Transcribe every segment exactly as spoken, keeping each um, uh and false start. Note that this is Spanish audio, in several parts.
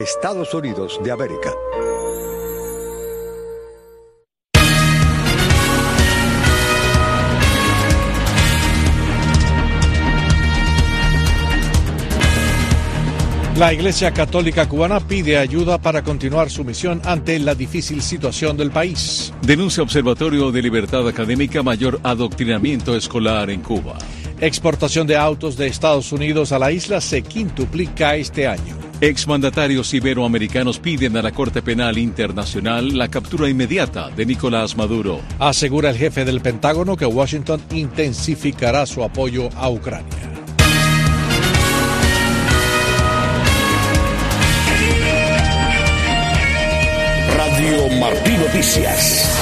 Estados Unidos de América. La Iglesia Católica Cubana pide ayuda para continuar su misión ante la difícil situación del país. Denuncia Observatorio de Libertad Académica mayor adoctrinamiento escolar en Cuba. Exportación de autos de Estados Unidos a la isla se quintuplica este año. Exmandatarios iberoamericanos piden a la Corte Penal Internacional la captura inmediata de Nicolás Maduro. Asegura el jefe del Pentágono que Washington intensificará su apoyo a Ucrania. Radio Martí Noticias.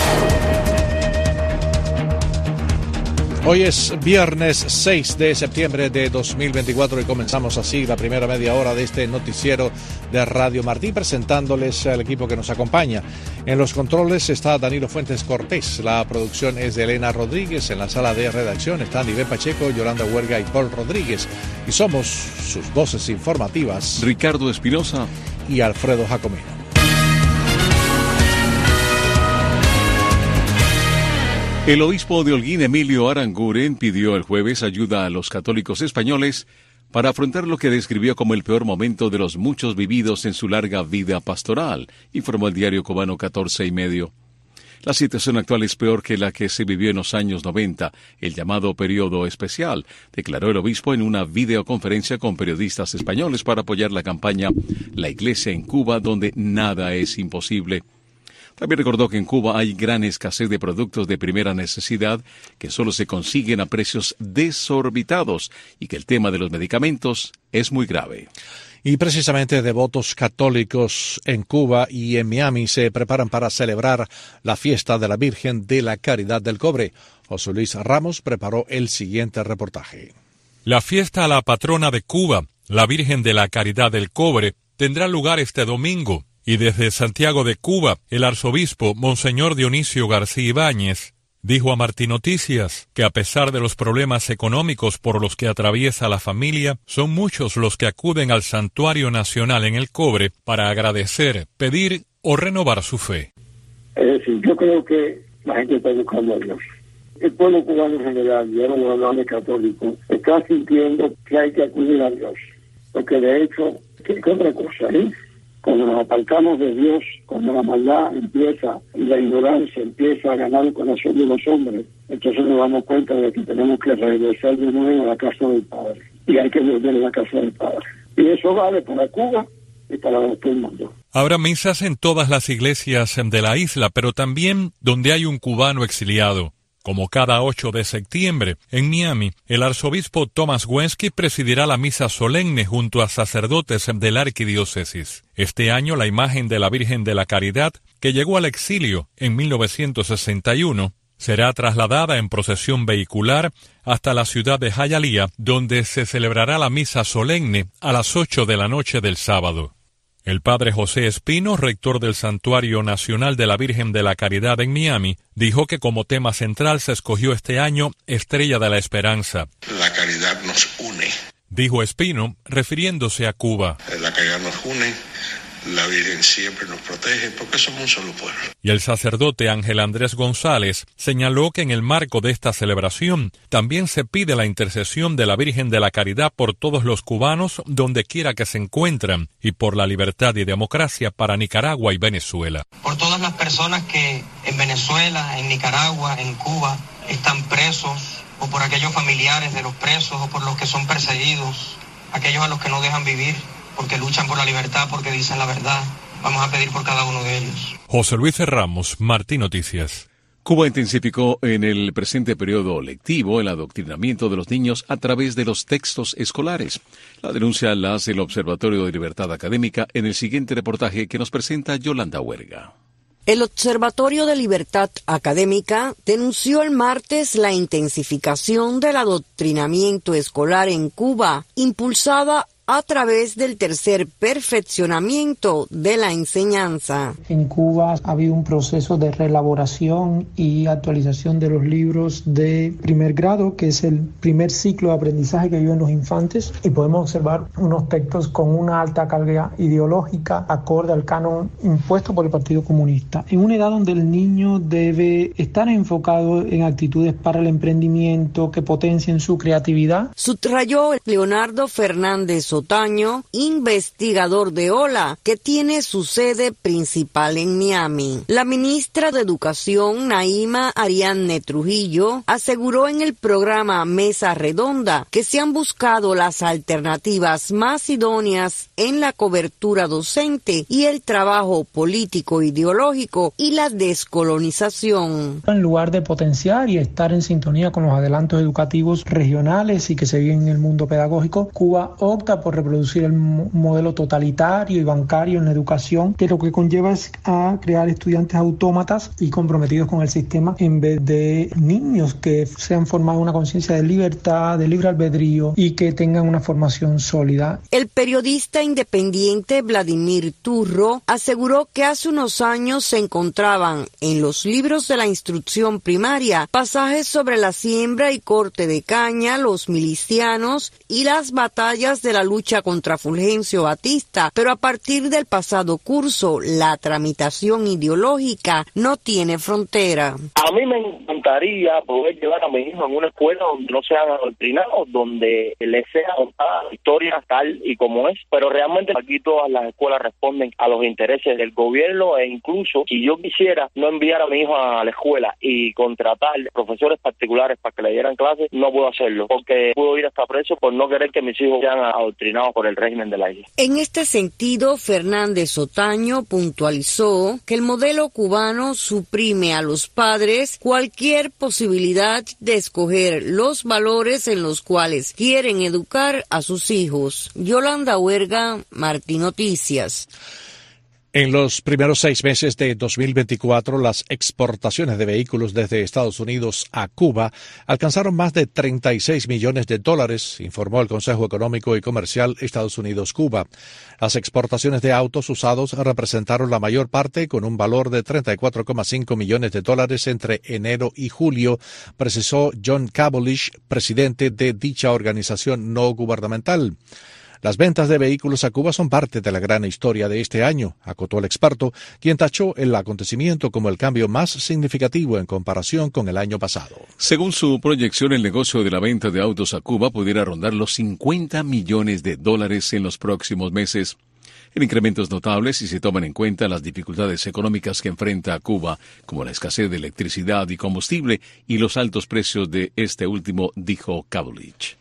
Hoy es viernes seis de septiembre de dos mil veinticuatro y comenzamos así la primera media hora de este noticiero de Radio Martí, presentándoles al equipo que nos acompaña. En los controles está Danilo Fuentes Cortés, la producción es de Elena Rodríguez, en la sala de redacción están Iván Pacheco, Yolanda Huerga y Paul Rodríguez, y somos sus voces informativas, Ricardo Espinosa y Alfredo Jacomino. El obispo de Holguín, Emilio Aranguren, pidió el jueves ayuda a los católicos españoles para afrontar lo que describió como el peor momento de los muchos vividos en su larga vida pastoral, informó el diario cubano catorce y medio. La situación actual es peor que la que se vivió en los años noventa, el llamado periodo especial, declaró el obispo en una videoconferencia con periodistas españoles para apoyar la campaña La Iglesia en Cuba, donde nada es imposible. También recordó que en Cuba hay gran escasez de productos de primera necesidad que solo se consiguen a precios desorbitados y que el tema de los medicamentos es muy grave. Y precisamente devotos católicos en Cuba y en Miami se preparan para celebrar la fiesta de la Virgen de la Caridad del Cobre. José Luis Ramos preparó el siguiente reportaje. La fiesta a la patrona de Cuba, la Virgen de la Caridad del Cobre, tendrá lugar este domingo. Y desde Santiago de Cuba, el arzobispo Monseñor Dionisio García Ibáñez dijo a Martí Noticias que a pesar de los problemas económicos por los que atraviesa la familia, son muchos los que acuden al Santuario Nacional en el Cobre para agradecer, pedir o renovar su fe. Es decir, yo creo que la gente está buscando a Dios. El pueblo cubano en general, y ahora los hablantes católicos, está sintiendo que hay que acudir a Dios. Porque de hecho, ¿qué, qué otra cosa, eh? Cuando nos apartamos de Dios, cuando la maldad empieza y la ignorancia empieza a ganar el corazón de los hombres, entonces nos damos cuenta de que tenemos que regresar de nuevo a la casa del Padre. Y hay que volver a la casa del Padre. Y eso vale para Cuba y para todo el mundo. Habrá misas en todas las iglesias de la isla, pero también donde hay un cubano exiliado. Como cada ocho de septiembre, en Miami, el arzobispo Thomas Wensky presidirá la misa solemne junto a sacerdotes de la arquidiócesis. Este año la imagen de la Virgen de la Caridad, que llegó al exilio en mil novecientos sesenta y uno, será trasladada en procesión vehicular hasta la ciudad de Hialeah, donde se celebrará la misa solemne a las ocho de la noche del sábado. El padre José Espino, rector del Santuario Nacional de la Virgen de la Caridad en Miami, dijo que como tema central se escogió este año Estrella de la Esperanza. La caridad nos une. Dijo Espino, refiriéndose a Cuba. La caridad nos une, la Virgen siempre nos protege porque somos un solo pueblo. Y el sacerdote Ángel Andrés González señaló que en el marco de esta celebración también se pide la intercesión de la Virgen de la Caridad por todos los cubanos donde quiera que se encuentran y por la libertad y democracia para Nicaragua y Venezuela. Por todas las personas que en Venezuela, en Nicaragua, en Cuba están presos, o por aquellos familiares de los presos o por los que son perseguidos, aquellos a los que no dejan vivir porque luchan por la libertad, porque dicen la verdad. Vamos a pedir por cada uno de ellos. José Luis Ramos, Martí Noticias. Cuba intensificó en el presente periodo lectivo el adoctrinamiento de los niños a través de los textos escolares. La denuncia la hace el Observatorio de Libertad Académica en el siguiente reportaje que nos presenta Yolanda Huerga. El Observatorio de Libertad Académica denunció el martes la intensificación del adoctrinamiento escolar en Cuba, impulsada a través del tercer perfeccionamiento de la enseñanza. En Cuba ha habido un proceso de reelaboración y actualización de los libros de primer grado, que es el primer ciclo de aprendizaje que viven los infantes, y podemos observar unos textos con una alta carga ideológica acorde al canon impuesto por el Partido Comunista, en una edad donde el niño debe estar enfocado en actitudes para el emprendimiento que potencien su creatividad. Subrayó Leonardo Fernández Otaño, investigador de O L A, que tiene su sede principal en Miami. La ministra de Educación, Naima Ariadne Trujillo, aseguró en el programa Mesa Redonda que se han buscado las alternativas más idóneas en la cobertura docente y el trabajo político ideológico y la descolonización. En lugar de potenciar y estar en sintonía con los adelantos educativos regionales y que se viven en el mundo pedagógico, Cuba opta por reproducir el modelo totalitario y bancario en la educación, que lo que conlleva es a crear estudiantes autómatas y comprometidos con el sistema, en vez de niños que se han formado una conciencia de libertad, de libre albedrío y que tengan una formación sólida. El periodista independiente Vladimir Turro aseguró que hace unos años se encontraban en los libros de la instrucción primaria pasajes sobre la siembra y corte de caña, los milicianos y las batallas de la lucha contra Fulgencio Batista, pero a partir del pasado curso, la tramitación ideológica no tiene frontera. A mí me encantaría poder llevar a mi hijo en una escuela donde no sean adoctrinados, donde les sea contada la historia tal y como es, pero realmente aquí todas las escuelas responden a los intereses del gobierno, e incluso si yo quisiera no enviar a mi hijo a la escuela y contratar profesores particulares para que le dieran clases, no puedo hacerlo, porque puedo ir hasta preso por no querer que mis hijos sean adoctrinados por el régimen de la isla. En este sentido, Fernández Otaño puntualizó que el modelo cubano suprime a los padres cualquier posibilidad de escoger los valores en los cuales quieren educar a sus hijos. Yolanda Huerga, Martín Noticias. En los primeros seis meses de dos mil veinticuatro, las exportaciones de vehículos desde Estados Unidos a Cuba alcanzaron más de treinta y seis millones de dólares, informó el Consejo Económico y Comercial Estados Unidos-Cuba. Las exportaciones de autos usados representaron la mayor parte, con un valor de treinta y cuatro coma cinco millones de dólares entre enero y julio, precisó John Cabolich, presidente de dicha organización no gubernamental. Las ventas de vehículos a Cuba son parte de la gran historia de este año, acotó el experto, quien tachó el acontecimiento como el cambio más significativo en comparación con el año pasado. Según su proyección, el negocio de la venta de autos a Cuba pudiera rondar los cincuenta millones de dólares en los próximos meses. El incremento es notable si se toman en cuenta las dificultades económicas que enfrenta a Cuba, como la escasez de electricidad y combustible y los altos precios de este último, dijo Cabolich.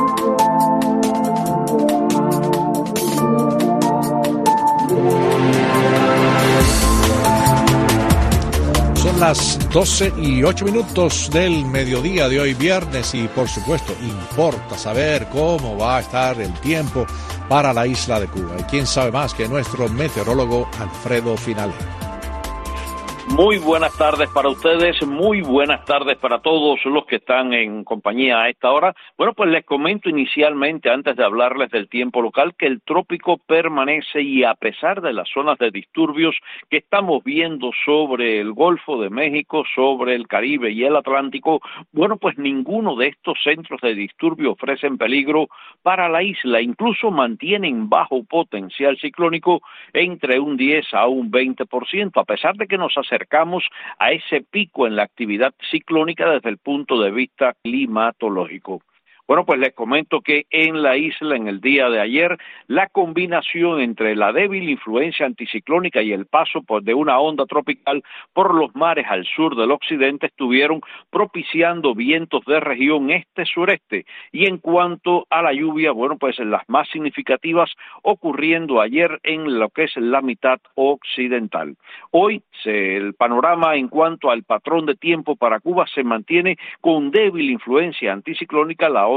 Son las doce y ocho minutos del mediodía de hoy viernes y por supuesto importa saber cómo va a estar el tiempo para la isla de Cuba. Y quién sabe más que nuestro meteorólogo Alfredo Finalero. Muy buenas tardes para ustedes, muy buenas tardes para todos los que están en compañía a esta hora. Bueno, pues les comento inicialmente, antes de hablarles del tiempo local, que el trópico permanece y a pesar de las zonas de disturbios que estamos viendo sobre el Golfo de México, sobre el Caribe y el Atlántico, bueno, pues ninguno de estos centros de disturbio ofrecen peligro para la isla, incluso mantienen bajo potencial ciclónico entre un diez a un veinte por ciento, a pesar de que nos acercamos a ese pico en la actividad ciclónica desde el punto de vista climatológico. Bueno, pues les comento que en la isla, en el día de ayer, la combinación entre la débil influencia anticiclónica y el paso pues, de una onda tropical por los mares al sur del occidente estuvieron propiciando vientos de región este-sureste. Y en cuanto a la lluvia, bueno, pues las más significativas ocurriendo ayer en lo que es la mitad occidental. Hoy se, el panorama en cuanto al patrón de tiempo para Cuba se mantiene con débil influencia anticiclónica, la onda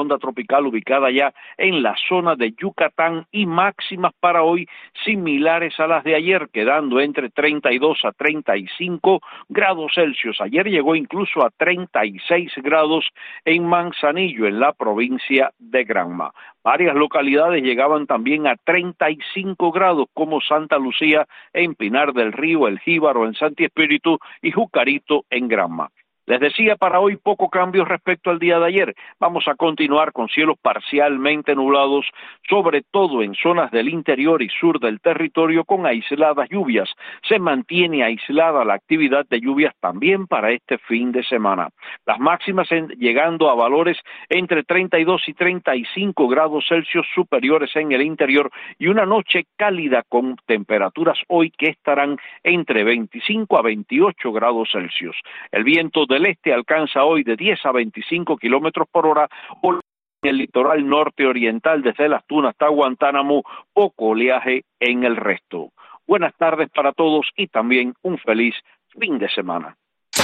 onda tropical ubicada ya en la zona de Yucatán y máximas para hoy similares a las de ayer, quedando entre treinta y dos a treinta y cinco grados Celsius. Ayer llegó incluso a treinta y seis grados en Manzanillo, en la provincia de Granma. Varias localidades llegaban también a treinta y cinco grados, como Santa Lucía en Pinar del Río, El Jíbaro en Santi Espíritu y Jucarito en Granma. Les decía, para hoy poco cambio respecto al día de ayer. Vamos a continuar con cielos parcialmente nublados, sobre todo en zonas del interior y sur del territorio, con aisladas lluvias. Se mantiene aislada la actividad de lluvias también para este fin de semana. Las máximas en, llegando a valores entre treinta y dos y treinta y cinco grados Celsius superiores en el interior, y una noche cálida con temperaturas hoy que estarán entre veinticinco a veintiocho grados Celsius. El viento de del este alcanza hoy de diez a veinticinco kilómetros por hora, en el litoral norte oriental desde Las Tunas hasta Guantánamo, poco oleaje en el resto. Buenas tardes para todos y también un feliz fin de semana.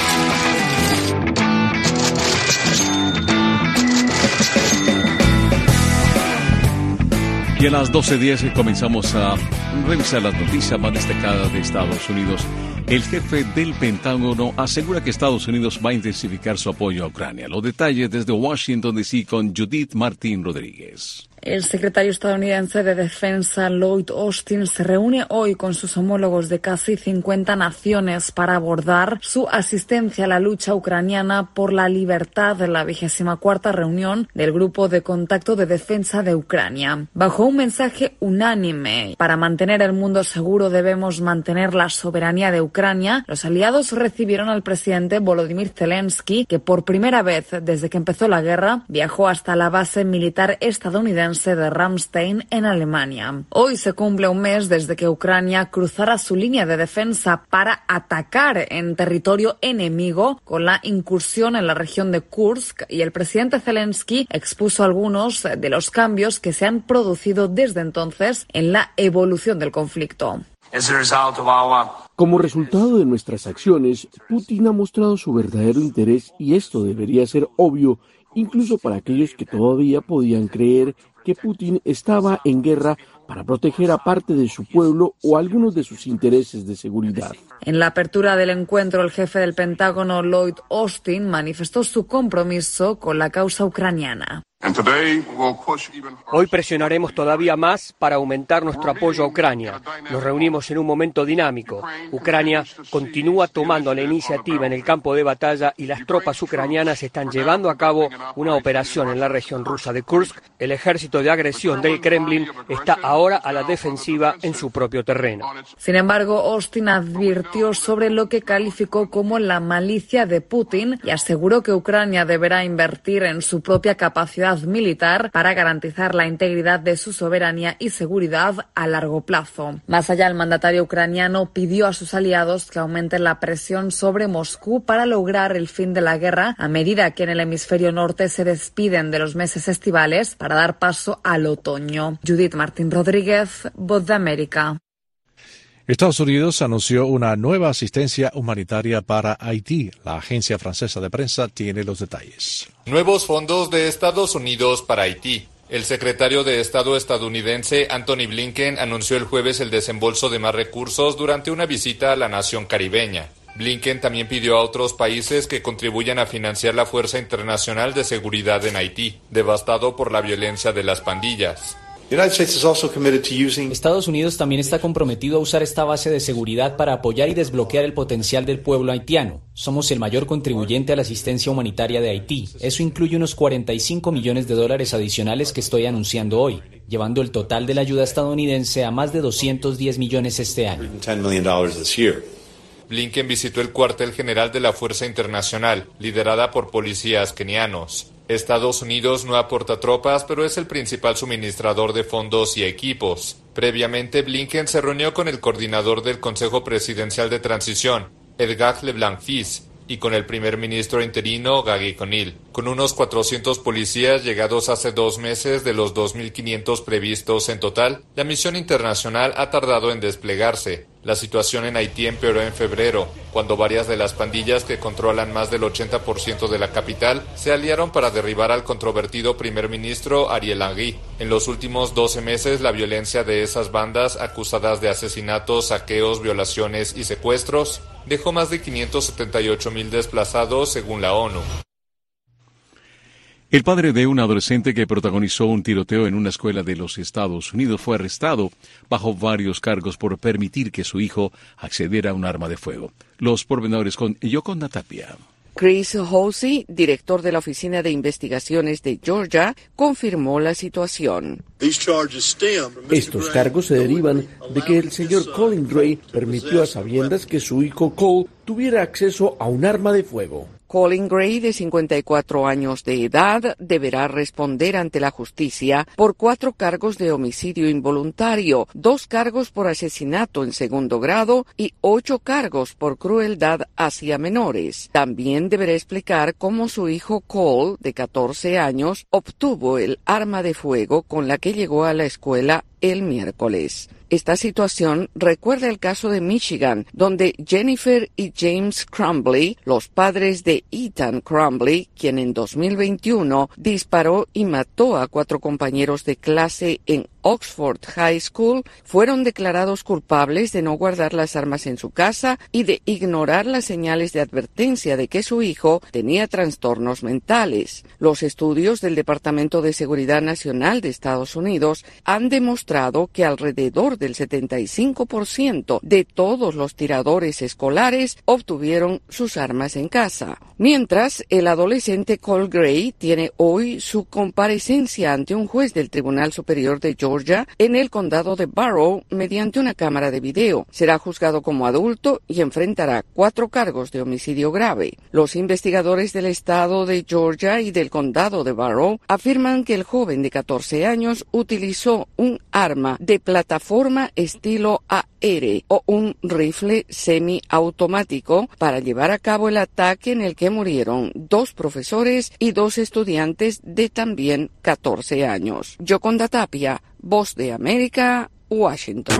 Y a las doce diez comenzamos a revisar las noticias más destacadas de Estados Unidos. El jefe del Pentágono asegura que Estados Unidos va a intensificar su apoyo a Ucrania. Los detalles desde Washington D C con Judith Martín Rodríguez. El secretario estadounidense de Defensa, Lloyd Austin, se reúne hoy con sus homólogos de casi cincuenta naciones para abordar su asistencia a la lucha ucraniana por la libertad de la vigésima cuarta reunión del Grupo de Contacto de Defensa de Ucrania. Bajo un mensaje unánime, para mantener el mundo seguro debemos mantener la soberanía de Ucrania, los aliados recibieron al presidente Volodymyr Zelensky, que por primera vez desde que empezó la guerra viajó hasta la base militar estadounidense de Ramstein en Alemania. Hoy se cumple un mes desde que Ucrania cruzara su línea de defensa para atacar en territorio enemigo con la incursión en la región de Kursk, y el presidente Zelensky expuso algunos de los cambios que se han producido desde entonces en la evolución del conflicto. Como resultado de nuestras acciones, Putin ha mostrado su verdadero interés, y esto debería ser obvio incluso para aquellos que todavía podían creer que Putin estaba en guerra para proteger a parte de su pueblo o algunos de sus intereses de seguridad. En la apertura del encuentro, el jefe del Pentágono, Lloyd Austin, manifestó su compromiso con la causa ucraniana. Hoy presionaremos todavía más para aumentar nuestro apoyo a Ucrania. Nos reunimos en un momento dinámico. Ucrania continúa tomando la iniciativa en el campo de batalla y las tropas ucranianas están llevando a cabo una operación en la región rusa de Kursk. El ejército de agresión del Kremlin está ahora a la defensiva en su propio terreno. Sin embargo, Austin advirtió sobre lo que calificó como la malicia de Putin y aseguró que Ucrania deberá invertir en su propia capacidad militar para garantizar la integridad de su soberanía y seguridad a largo plazo. Más allá, el mandatario ucraniano pidió a sus aliados que aumenten la presión sobre Moscú para lograr el fin de la guerra a medida que en el hemisferio norte se despiden de los meses estivales para dar paso al otoño. Judith Martín Rodríguez, Voz de América. Estados Unidos anunció una nueva asistencia humanitaria para Haití. La agencia francesa de prensa tiene los detalles. Nuevos fondos de Estados Unidos para Haití. El secretario de Estado estadounidense Antony Blinken anunció el jueves el desembolso de más recursos durante una visita a la nación caribeña. Blinken también pidió a otros países que contribuyan a financiar la Fuerza Internacional de Seguridad en Haití, devastado por la violencia de las pandillas. Estados Unidos también está comprometido a usar esta base de seguridad para apoyar y desbloquear el potencial del pueblo haitiano. Somos el mayor contribuyente a la asistencia humanitaria de Haití. Eso incluye unos cuarenta y cinco millones de dólares adicionales que estoy anunciando hoy, llevando el total de la ayuda estadounidense a más de doscientos diez millones este año. Blinken visitó el cuartel general de la Fuerza Internacional, liderada por policías kenianos. Estados Unidos no aporta tropas, pero es el principal suministrador de fondos y equipos. Previamente, Blinken se reunió con el coordinador del Consejo Presidencial de Transición, Edgar Leblanc-Fils, y con el primer ministro interino, Gagi Conil. Con unos cuatrocientos policías llegados hace dos meses de los dos mil quinientos previstos en total, la misión internacional ha tardado en desplegarse. La situación en Haití empeoró en febrero, cuando varias de las pandillas que controlan más del ochenta por ciento de la capital se aliaron para derribar al controvertido primer ministro Ariel Henry. En los últimos doce meses, la violencia de esas bandas, acusadas de asesinatos, saqueos, violaciones y secuestros, dejó más de quinientos setenta y ocho mil desplazados, según la ONU. El padre de un adolescente que protagonizó un tiroteo en una escuela de los Estados Unidos fue arrestado bajo varios cargos por permitir que su hijo accediera a un arma de fuego. Los pormenores con Yoconda Tapia. Chris Hosey, director de la Oficina de Investigaciones de Georgia, confirmó la situación. Estos cargos se derivan de que el señor Colin Gray permitió a sabiendas que su hijo Cole tuviera acceso a un arma de fuego. Colin Gray, de cincuenta y cuatro años de edad, deberá responder ante la justicia por cuatro cargos de homicidio involuntario, dos cargos por asesinato en segundo grado y ocho cargos por crueldad hacia menores. También deberá explicar cómo su hijo Cole, de catorce años, obtuvo el arma de fuego con la que llegó a la escuela el miércoles. Esta situación recuerda el caso de Michigan, donde Jennifer y James Crumbley, los padres de Ethan Crumbley, quien en dos mil veintiuno disparó y mató a cuatro compañeros de clase en Oxford High School, fueron declarados culpables de no guardar las armas en su casa y de ignorar las señales de advertencia de que su hijo tenía trastornos mentales. Los estudios del Departamento de Seguridad Nacional de Estados Unidos han demostrado que alrededor del setenta y cinco por ciento de todos los tiradores escolares obtuvieron sus armas en casa. Mientras, el adolescente Cole Gray tiene hoy su comparecencia ante un juez del Tribunal Superior de Georgia en el condado de Barrow mediante una cámara de video. Será juzgado como adulto y enfrentará cuatro cargos de homicidio grave. Los investigadores del estado de Georgia y del condado de Barrow afirman que el joven de catorce años utilizó un arma de plataforma estilo A R o un rifle semiautomático para llevar a cabo el ataque en el que murieron dos profesores y dos estudiantes de también catorce años. Yoconda Tapia, Voz de América, Washington.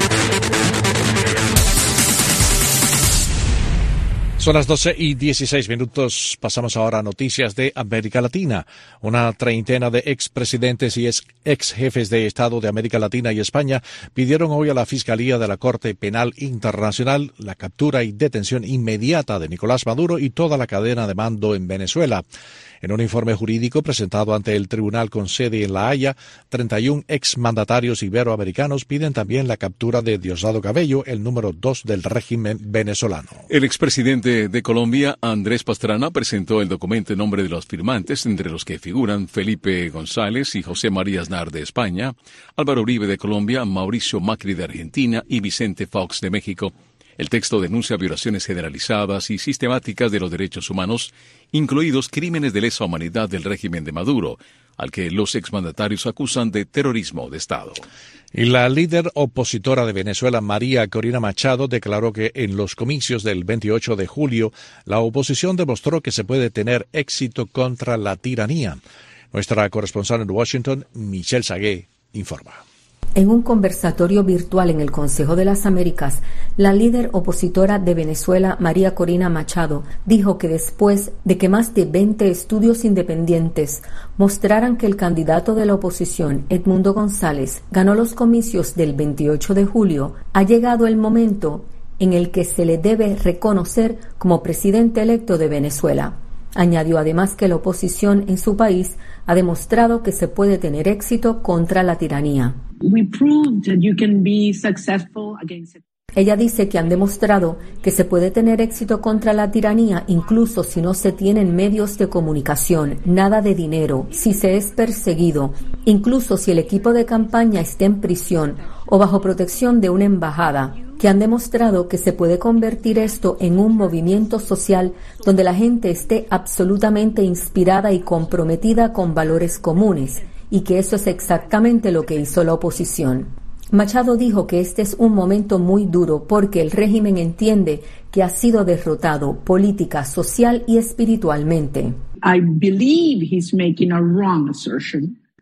Son las doce y dieciséis minutos. Pasamos ahora a noticias de América Latina. Una treintena de expresidentes y ex, ex jefes de Estado de América Latina y España pidieron hoy a la Fiscalía de la Corte Penal Internacional la captura y detención inmediata de Nicolás Maduro y toda la cadena de mando en Venezuela. En un informe jurídico presentado ante el tribunal con sede en La Haya, treinta y un exmandatarios iberoamericanos piden también la captura de Diosdado Cabello, el número dos del régimen venezolano. El expresidente de Colombia, Andrés Pastrana, presentó el documento en nombre de los firmantes, entre los que figuran Felipe González y José María Aznar de España, Álvaro Uribe de Colombia, Mauricio Macri de Argentina y Vicente Fox de México. El texto denuncia violaciones generalizadas y sistemáticas de los derechos humanos, incluidos crímenes de lesa humanidad del régimen de Maduro, al que los exmandatarios acusan de terrorismo de Estado. Y la líder opositora de Venezuela, María Corina Machado, declaró que en los comicios del veintiocho de julio, la oposición demostró que se puede tener éxito contra la tiranía. Nuestra corresponsal en Washington, Michelle Sagué, informa. En un conversatorio virtual en el Consejo de las Américas, la líder opositora de Venezuela, María Corina Machado, dijo que después de que más de veinte estudios independientes mostraran que el candidato de la oposición, Edmundo González, ganó los comicios del veintiocho de julio, ha llegado el momento en el que se le debe reconocer como presidente electo de Venezuela. Añadió además que la oposición en su país ha demostrado que se puede tener éxito contra la tiranía. We proved that you can be successful against it. Ella dice que han demostrado que se puede tener éxito contra la tiranía incluso si no se tienen medios de comunicación, nada de dinero, si se es perseguido, incluso si el equipo de campaña está en prisión o bajo protección de una embajada, que han demostrado que se puede convertir esto en un movimiento social donde la gente esté absolutamente inspirada y comprometida con valores comunes, y que eso es exactamente lo que hizo la oposición. Machado dijo que este es un momento muy duro porque el régimen entiende que ha sido derrotado política, social y espiritualmente. I believe he's making a wrong assertion.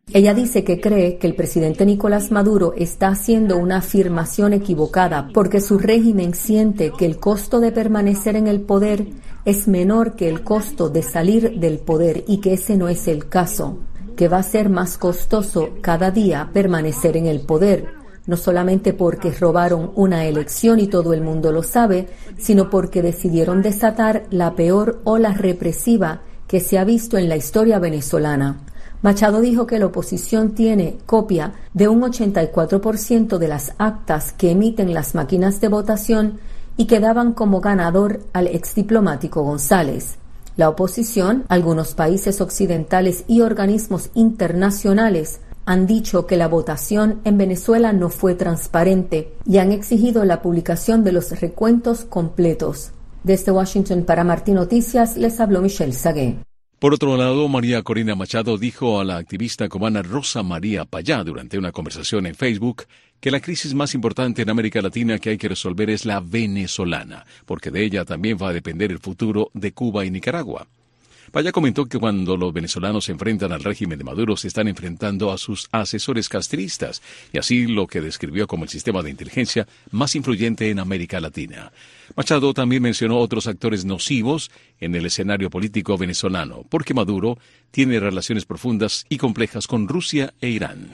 Ella dice que cree que el presidente Nicolás Maduro está haciendo una afirmación equivocada porque su régimen siente que el costo de permanecer en el poder es menor que el costo de salir del poder y que ese no es el caso, que va a ser más costoso cada día permanecer en el poder, no solamente porque robaron una elección y todo el mundo lo sabe, sino porque decidieron desatar la peor ola represiva que se ha visto en la historia venezolana. Machado dijo que la oposición tiene copia de un ochenta y cuatro por ciento de las actas que emiten las máquinas de votación y que daban como ganador al exdiplomático González. La oposición, algunos países occidentales y organismos internacionales han dicho que la votación en Venezuela no fue transparente y han exigido la publicación de los recuentos completos. Desde Washington para Martín Noticias les habló Michelle Sagué. Por otro lado, María Corina Machado dijo a la activista cubana Rosa María Payá durante una conversación en Facebook que la crisis más importante en América Latina que hay que resolver es la venezolana, porque de ella también va a depender el futuro de Cuba y Nicaragua. Payá comentó que cuando los venezolanos se enfrentan al régimen de Maduro se están enfrentando a sus asesores castristas, y así lo que describió como el sistema de inteligencia más influyente en América Latina. Machado también mencionó otros actores nocivos en el escenario político venezolano, porque Maduro tiene relaciones profundas y complejas con Rusia e Irán.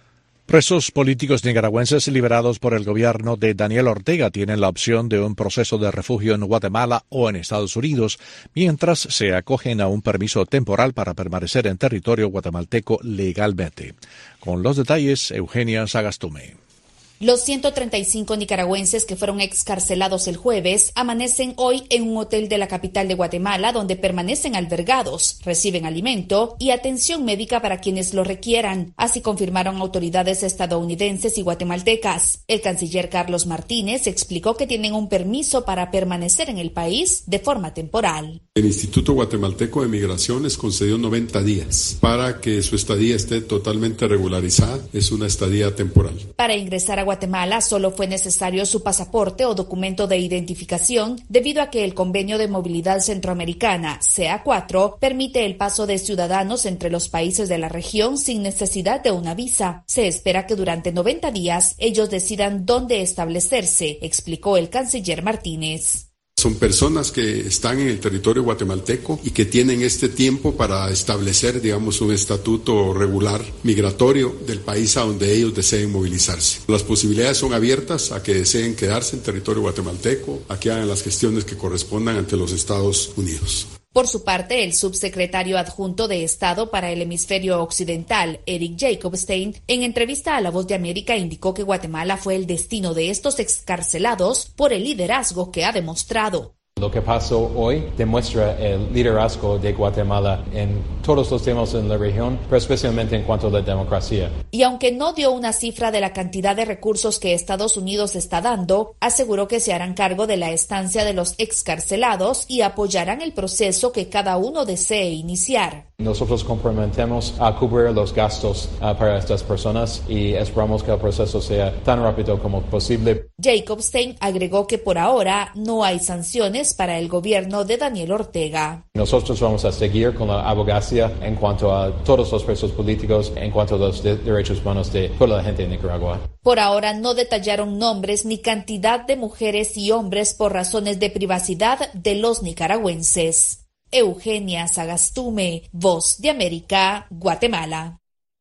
Presos políticos nicaragüenses liberados por el gobierno de Daniel Ortega tienen la opción de un proceso de refugio en Guatemala o en Estados Unidos, mientras se acogen a un permiso temporal para permanecer en territorio guatemalteco legalmente. Con los detalles, Eugenia Sagastume. Los ciento treinta y cinco nicaragüenses que fueron excarcelados el jueves amanecen hoy en un hotel de la capital de Guatemala donde permanecen albergados, reciben alimento y atención médica para quienes lo requieran. Así confirmaron autoridades estadounidenses y guatemaltecas. El canciller Carlos Martínez explicó que tienen un permiso para permanecer en el país de forma temporal. El Instituto Guatemalteco de Migración les concedió noventa días para que su estadía esté totalmente regularizada. Es una estadía temporal. Para ingresar a Guatemala solo fue necesario su pasaporte o documento de identificación debido a que el Convenio de Movilidad Centroamericana, C A cuatro, permite el paso de ciudadanos entre los países de la región sin necesidad de una visa. Se espera que durante noventa días ellos decidan dónde establecerse, explicó el canciller Martínez. Son personas que están en el territorio guatemalteco y que tienen este tiempo para establecer, digamos, un estatuto regular migratorio del país a donde ellos deseen movilizarse. Las posibilidades son abiertas a que deseen quedarse en territorio guatemalteco, a que hagan las gestiones que correspondan ante los Estados Unidos. Por su parte, el subsecretario adjunto de Estado para el Hemisferio Occidental, Eric Jacobstein, en entrevista a La Voz de América indicó que Guatemala fue el destino de estos excarcelados por el liderazgo que ha demostrado. Lo que pasó hoy demuestra el liderazgo de Guatemala en todos los temas en la región, pero especialmente en cuanto a la democracia. Y aunque no dio una cifra de la cantidad de recursos que Estados Unidos está dando, aseguró que se harán cargo de la estancia de los excarcelados y apoyarán el proceso que cada uno desee iniciar. Nosotros comprometemos a cubrir los gastos uh, para estas personas y esperamos que el proceso sea tan rápido como posible. Jacobstein agregó que por ahora no hay sanciones para el gobierno de Daniel Ortega. Nosotros vamos a seguir con la abogacía en cuanto a todos los presos políticos, en cuanto a los de- derechos humanos de toda la gente de Nicaragua. Por ahora no detallaron nombres ni cantidad de mujeres y hombres por razones de privacidad de los nicaragüenses. Eugenia Sagastume, Voz de América, Guatemala.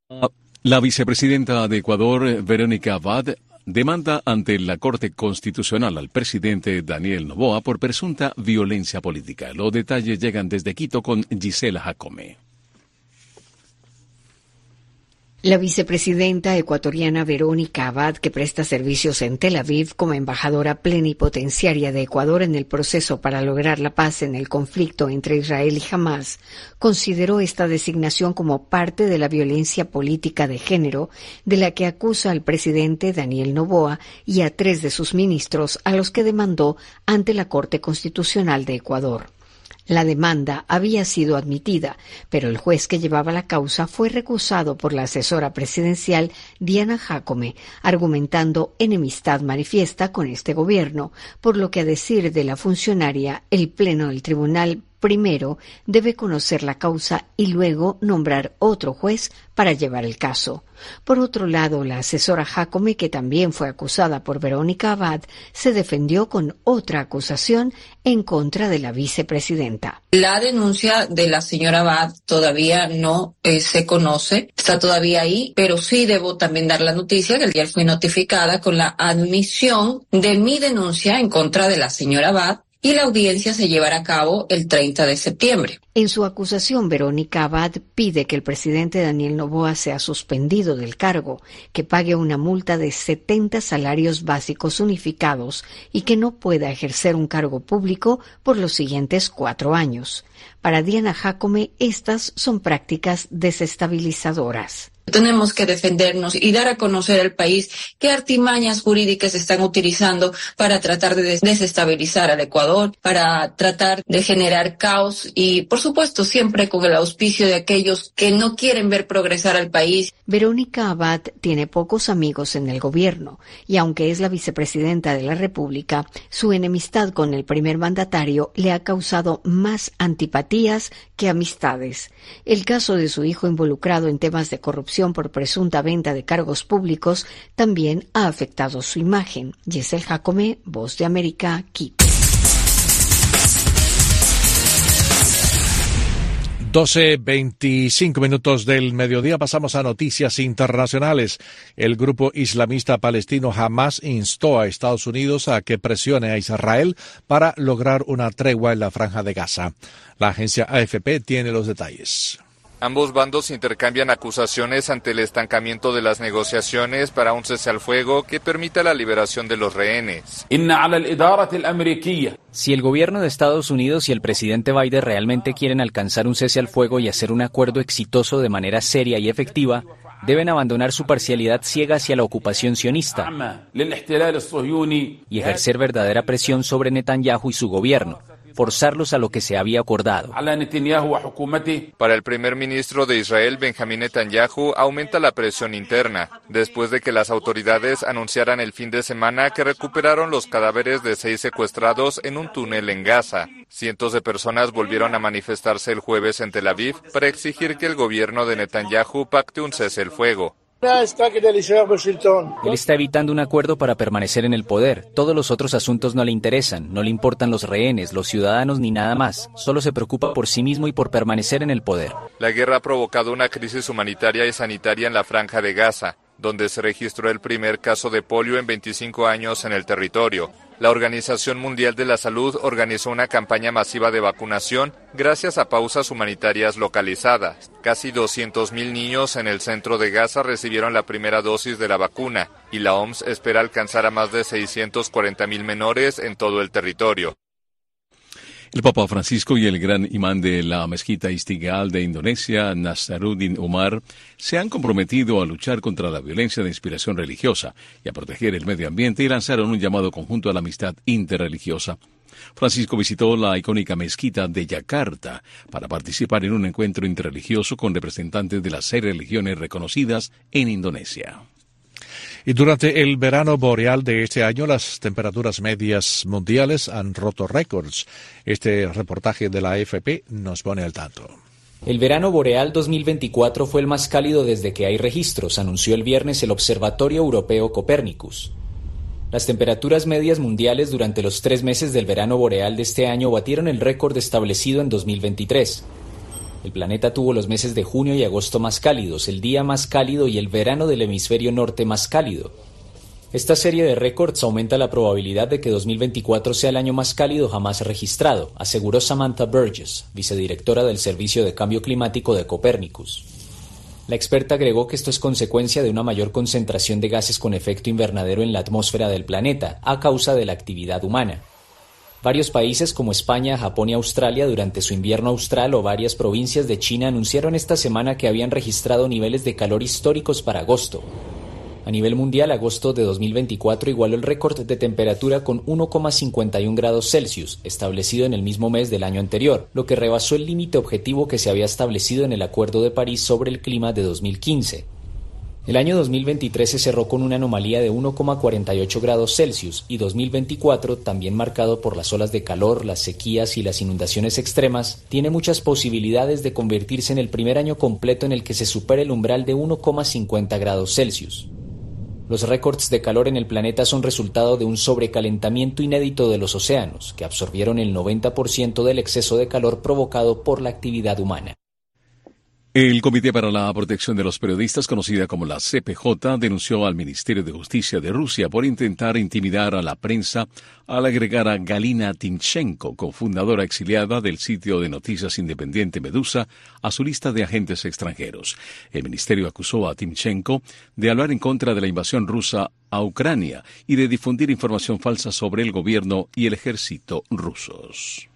La vicepresidenta de Ecuador, Verónica Abad, demanda ante la Corte Constitucional al presidente Daniel Noboa por presunta violencia política. Los detalles llegan desde Quito con Gisela Jacome. La vicepresidenta ecuatoriana Verónica Abad, que presta servicios en Tel Aviv como embajadora plenipotenciaria de Ecuador en el proceso para lograr la paz en el conflicto entre Israel y Hamás, consideró esta designación como parte de la violencia política de género de la que acusa al presidente Daniel Noboa y a tres de sus ministros, a los que demandó ante la Corte Constitucional de Ecuador. La demanda había sido admitida, pero el juez que llevaba la causa fue recusado por la asesora presidencial Diana Jacome, argumentando enemistad manifiesta con este gobierno, por lo que, a decir de la funcionaria, el Pleno del Tribunal Primero, debe conocer la causa y luego nombrar otro juez para llevar el caso. Por otro lado, la asesora Jacome, que también fue acusada por Verónica Abad, se defendió con otra acusación en contra de la vicepresidenta. La denuncia de la señora Abad todavía no eh, se conoce, está todavía ahí, pero sí debo también dar la noticia que ayer fui notificada con la admisión de mi denuncia en contra de la señora Abad, y la audiencia se llevará a cabo el treinta de septiembre. En su acusación, Verónica Abad pide que el presidente Daniel Noboa sea suspendido del cargo, que pague una multa de setenta salarios básicos unificados y que no pueda ejercer un cargo público por los siguientes cuatro años. Para Diana Jacome, estas son prácticas desestabilizadoras. Tenemos que defendernos y dar a conocer al país qué artimañas jurídicas se están utilizando para tratar de desestabilizar al Ecuador, para tratar de generar caos y, por supuesto, siempre con el auspicio de aquellos que no quieren ver progresar al país. Verónica Abad tiene pocos amigos en el gobierno y, aunque es la vicepresidenta de la República, su enemistad con el primer mandatario le ha causado más antipatías que amistades. El caso de su hijo involucrado en temas de corrupción por presunta venta de cargos públicos también ha afectado su imagen. Yesel Jacome, Voz de América, Quito. doce veinticinco minutos del mediodía, pasamos a noticias internacionales. El grupo islamista palestino Hamas instó a Estados Unidos a que presione a Israel para lograr una tregua en la Franja de Gaza. La agencia A F P tiene los detalles. Ambos bandos intercambian acusaciones ante el estancamiento de las negociaciones para un cese al fuego que permita la liberación de los rehenes. Si el gobierno de Estados Unidos y el presidente Biden realmente quieren alcanzar un cese al fuego y hacer un acuerdo exitoso de manera seria y efectiva, deben abandonar su parcialidad ciega hacia la ocupación sionista y ejercer verdadera presión sobre Netanyahu y su gobierno, forzarlos a lo que se había acordado. Para el primer ministro de Israel, Benjamín Netanyahu, aumenta la presión interna, después de que las autoridades anunciaran el fin de semana que recuperaron los cadáveres de seis secuestrados en un túnel en Gaza. Cientos de personas volvieron a manifestarse el jueves en Tel Aviv para exigir que el gobierno de Netanyahu pacte un cese el fuego. Él está evitando un acuerdo para permanecer en el poder. Todos los otros asuntos no le interesan, no le importan los rehenes, los ciudadanos ni nada más. Solo se preocupa por sí mismo y por permanecer en el poder. La guerra ha provocado una crisis humanitaria y sanitaria en la Franja de Gaza, donde se registró el primer caso de polio en veinticinco años en el territorio. La Organización Mundial de la Salud organizó una campaña masiva de vacunación gracias a pausas humanitarias localizadas. Casi doscientos mil niños en el centro de Gaza recibieron la primera dosis de la vacuna y la O M S espera alcanzar a más de seiscientos cuarenta mil menores en todo el territorio. El Papa Francisco y el gran imán de la mezquita Istiqlal de Indonesia, Nasaruddin Umar, se han comprometido a luchar contra la violencia de inspiración religiosa y a proteger el medio ambiente y lanzaron un llamado conjunto a la amistad interreligiosa. Francisco visitó la icónica mezquita de Yakarta para participar en un encuentro interreligioso con representantes de las seis religiones reconocidas en Indonesia. Y durante el verano boreal de este año, las temperaturas medias mundiales han roto récords. Este reportaje de la A F P nos pone al tanto. El verano boreal dos mil veinticuatro fue el más cálido desde que hay registros, anunció el viernes el Observatorio Europeo Copernicus. Las temperaturas medias mundiales durante los tres meses del verano boreal de este año batieron el récord establecido en dos mil veintitrés. El planeta tuvo los meses de junio y agosto más cálidos, el día más cálido y el verano del hemisferio norte más cálido. Esta serie de récords aumenta la probabilidad de que dos mil veinticuatro sea el año más cálido jamás registrado, aseguró Samantha Burgess, vicedirectora del Servicio de Cambio Climático de Copernicus. La experta agregó que esto es consecuencia de una mayor concentración de gases con efecto invernadero en la atmósfera del planeta, a causa de la actividad humana. Varios países como España, Japón y Australia durante su invierno austral o varias provincias de China anunciaron esta semana que habían registrado niveles de calor históricos para agosto. A nivel mundial, agosto de dos mil veinticuatro igualó el récord de temperatura con uno coma cincuenta y uno grados Celsius, establecido en el mismo mes del año anterior, lo que rebasó el límite objetivo que se había establecido en el Acuerdo de París sobre el clima de dos mil quince. El año dos mil veintitrés se cerró con una anomalía de uno coma cuarenta y ocho grados Celsius y dos mil veinticuatro, también marcado por las olas de calor, las sequías y las inundaciones extremas, tiene muchas posibilidades de convertirse en el primer año completo en el que se supere el umbral de uno coma cincuenta grados Celsius. Los récords de calor en el planeta son resultado de un sobrecalentamiento inédito de los océanos, que absorbieron el noventa por ciento del exceso de calor provocado por la actividad humana. El Comité para la Protección de los Periodistas, conocida como la C P J, denunció al Ministerio de Justicia de Rusia por intentar intimidar a la prensa al agregar a Galina Timchenko, cofundadora exiliada del sitio de noticias independiente Medusa, a su lista de agentes extranjeros. El ministerio acusó a Timchenko de hablar en contra de la invasión rusa a Ucrania y de difundir información falsa sobre el gobierno y el ejército rusos.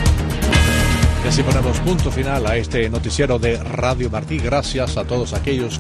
Y así ponemos punto final a este noticiero de Radio Martí. Gracias a todos aquellos